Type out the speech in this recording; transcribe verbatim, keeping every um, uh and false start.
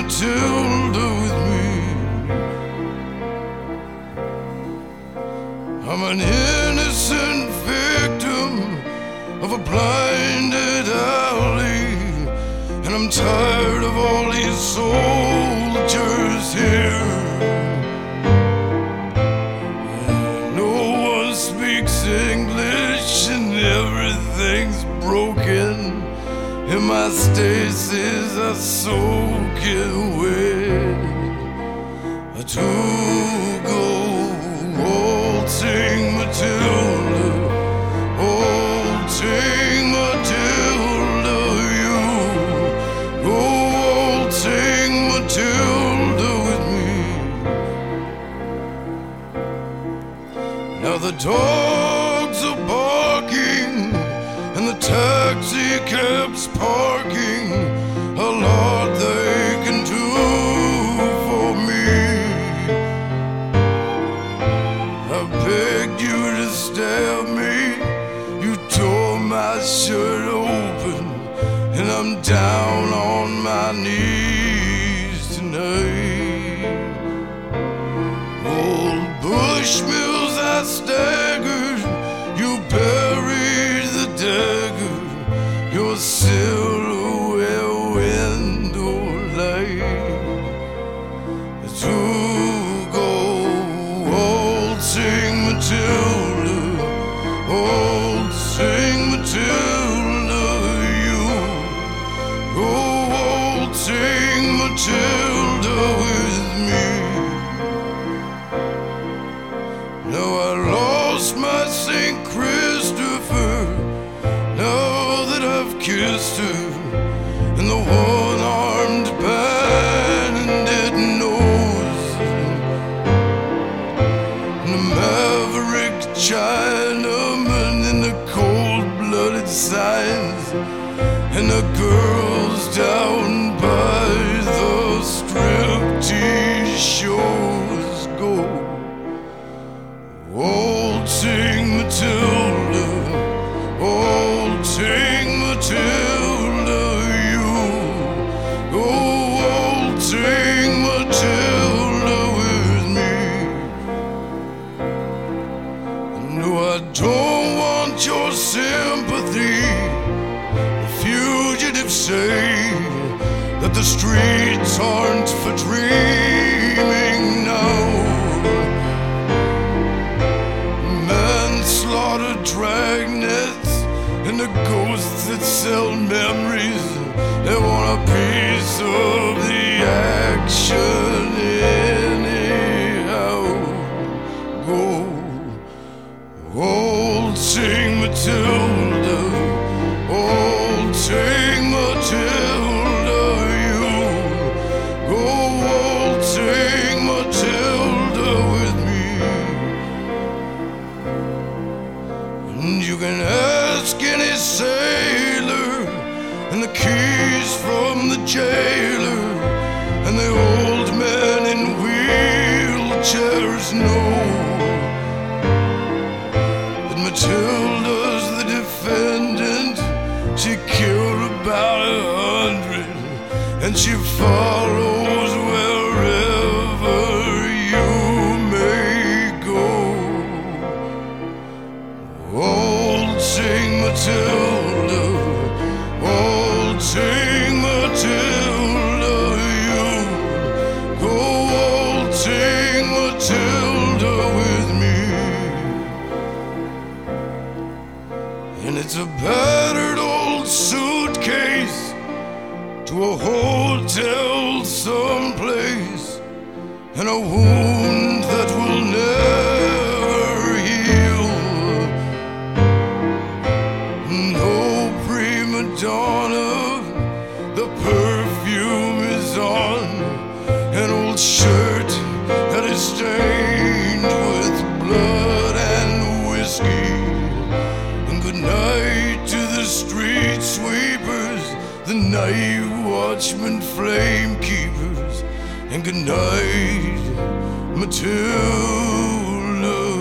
Matilda with me. I'm an innocent victim of a blinded alley, and I'm tired of all these soldiers here. No one speaks English and everything's broken, and my stasis I soak it wet. To go waltzing Matilda, waltzing Matilda, you go waltzing Matilda with me. Now the dogs are barking and the taxi cab's parking. A lot they can do for me. I begged you to stab me, you tore my shirt open, and I'm down on my knees tonight. Old Bushmills, I staggered, you buried the dagger, your silhouette window light. To go waltzing Matilda, waltzing Matilda, you go waltzing Matilda with me. Now I lost my Saint Christopher, now that I've kissed her, and the one-armed bandit knows, and the maverick Chinaman in the cold-blooded signs, and the girls down by the striptease shows go waltzing Matilda, waltzing Matilda, you go waltzing Matilda with me. No, I don't want your sympathy. The fugitives say that the streets aren't for dreaming now. Manslaughter, dragnets, and the ghosts that sell memories, they want a piece of the action anyhow. Go waltzing Matilda, waltzing Matilda, you go waltzing Matilda with me. And you can ask any sailor, and the keys from the jailer, and the old men in wheelchairs know that Matilda's the defendant. She killed about a hundred, and she follows wherever you may go. Waltzing Matilda, waltzing Matilda, you go waltzing Matilda with me. And it's a battered old suitcase to a hotel someplace, and a wound that will never heal. No prima donna, the perfume is on an old shirt that is stained with blood and whiskey. And good night to the street sweepers, the night watchmen, flame keepers, and good night, Matilda.